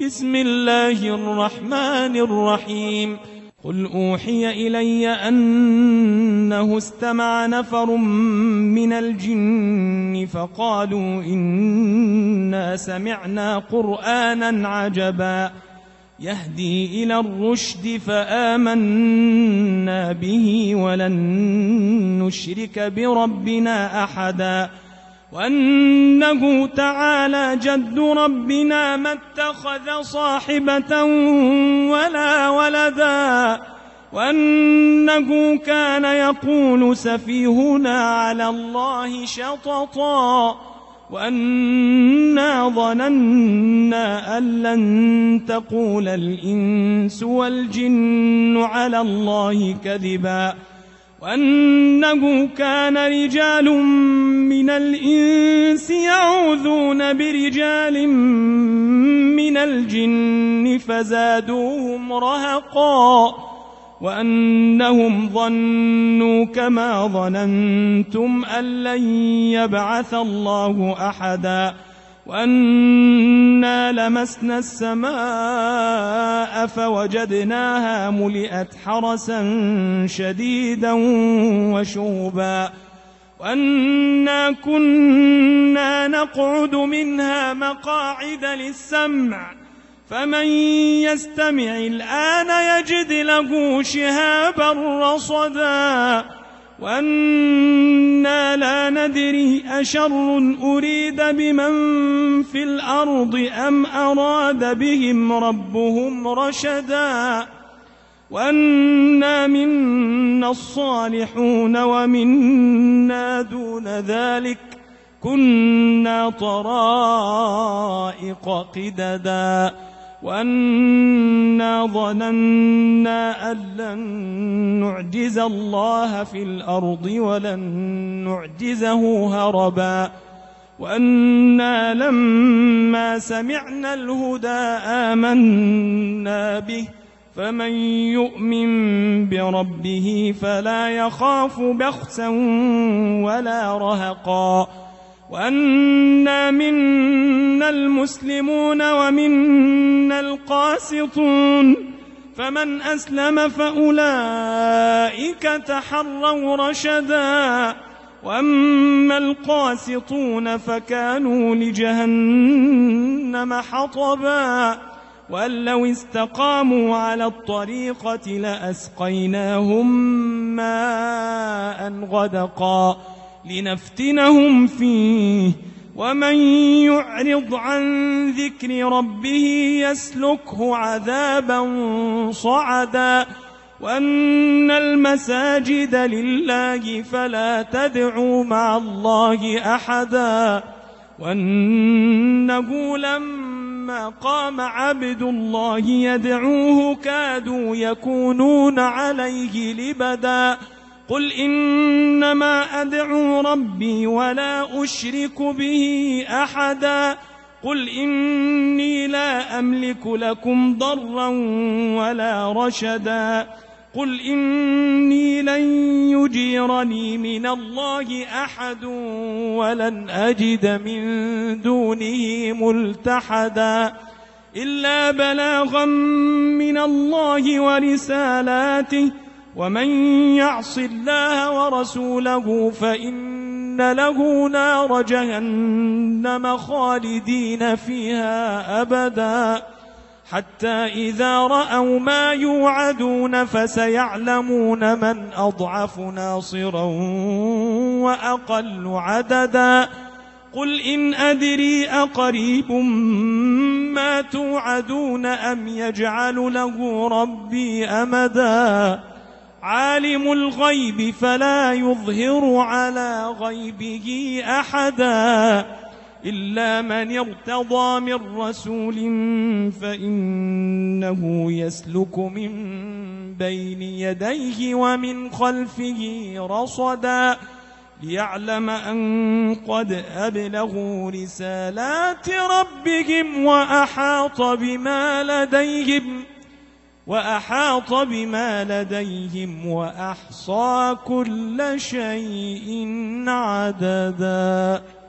بسم الله الرحمن الرحيم قل أوحي إلي أنه استمع نفر من الجن فقالوا إنا سمعنا قرآنا عجبا يهدي إلى الرشد فآمنا به ولن نشرك بربنا أحدا وأنه تعالى جد ربنا ما اتخذ صاحبة ولا ولدا وأنه كان يقول سفيهنا على الله شططا وأنا ظننا أن لن تقول الإنس والجن على الله كذبا وأنه كان رجال من الإنس يعوذون برجال من الجن فزادوهم رهقا وأنهم ظنوا كما ظننتم أن لن يبعث الله أحدا وأنا لمسنا السماء فوجدناها ملئت حرسا شديدا وشهبا وأنا كنا نقعد منها مقاعد للسمع فمن يستمع الآن يجد له شهابا رصدا وأنا لا ندري أشر أريد بمن في الأرض أم أراد بهم ربهم رشدا وأنا منا الصالحون ومنا دون ذلك كنا طرائق قددا وأنا ظننا أن لن نعجز الله في الأرض ولن نعجزه هربا وأنا لما سمعنا الهدى آمنا به فمن يؤمن بربه فلا يخاف بخسا ولا رهقا وأنا منا المسلمون ومنا القاسطون فمن أسلم فأولئك تحروا رشدا وأما القاسطون فكانوا لجهنم حطبا وأن لو استقاموا على الطريقة لأسقيناهم ماء غدقا لنفتنهم فيه ومن يعرض عن ذكر ربه يسلكه عذابا صعدا وأن المساجد لله فلا تدعوا مع الله أحدا وأنه لما قام عبد الله يدعوه كادوا يكونون عليه لبدا قل إنما أدعو ربي ولا أشرك به أحدا قل إني لا أملك لكم ضرا ولا رشدا قل إني لن يجيرني من الله أحد ولن أجد من دونه ملتحدا إلا بلاغا من الله ورسالاته ومن يعص الله ورسوله فإن له نار جهنم خالدين فيها أبدا حتى إذا رأوا ما يوعدون فسيعلمون من أضعف ناصرا وأقل عددا قل إن أدري أقريب ما توعدون أم يجعل له ربي أمدا عالم الغيب فلا يظهر على غيبه أحدا إلا من ارتضى من رسول فإنه يسلك من بين يديه ومن خلفه رصدا ليعلم أن قد أبلغوا رسالات ربهم وأحاط بما لديهم وأحصى كل شيء عددا.